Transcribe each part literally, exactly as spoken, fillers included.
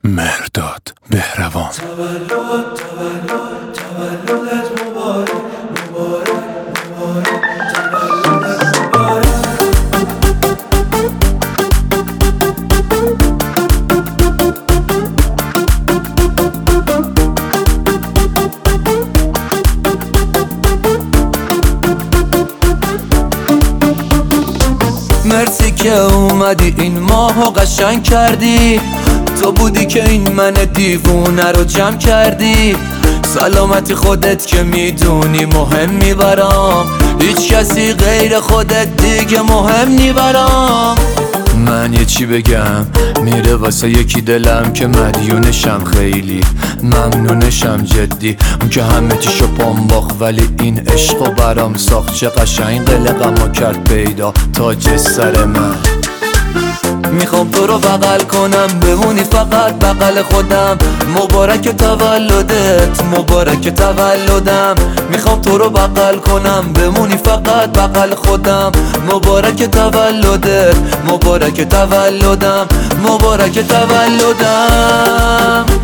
مهرداد بهروان. تولد تولد تولدت مبارک مبارک مبارک تولدت مبارک. مرسی که اومدی این ماهو قشنگ کردی، تو بودی که این من دیوونه رو جمع کردی. سلامتی خودت که میدونی مهمی برام، هیچ کسی غیر خودت دیگه مهم نی برام. من یه چی بگم میره واسه یکی دلم که مدیونشم، خیلی ممنونشم جدی. اون که همه چیشو پام باخت ولی این عشقو برام ساخت. چه قشنگ قلقمو کرد پیدا تاج سر من. میخوام تو رو بغل کنم بمونی فقط بغل خودم. مبارک تولدت مبارک تولدم. میخوام تو رو بغل کنم بمونی فقط بغل خودم. مبارک تولدت مبارک تولدم مبارک تولدم.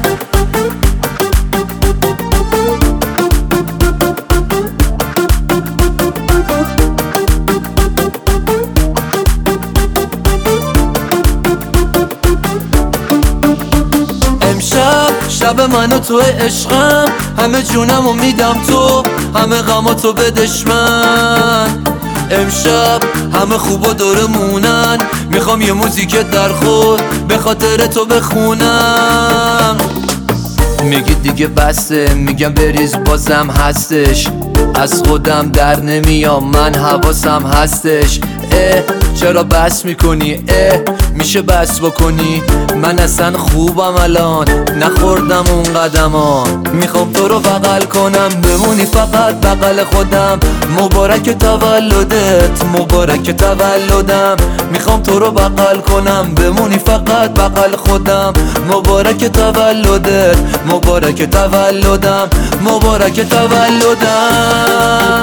شب شب من و تو عشقم، همه جونمو میدم تو، همه غمو تو بدش من. امشب همه خوبا دور مونن، میخوام یه موزیک در خود به خاطر تو بخونم. میگی دیگه بسته، میگم بریز بازم هستش. از خودم در نمیام من حواسم هستش. اه چرا بس میکنی؟ اه میشه بس بکنی؟ من اصلا خوبم الان نخوردم اون قدمان. میخوام تو رو بغل کنم بمونی فقط بغل خودم. مبارک تولدت مبارک تولدم. میخوام تو رو بغل کنم بمونی فقط بغل خودم. مبارک تولدت مبارک تولدم مبارک تولدم.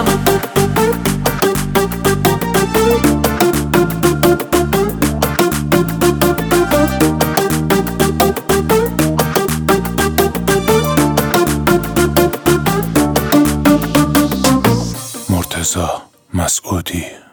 مرتضی مسعودی.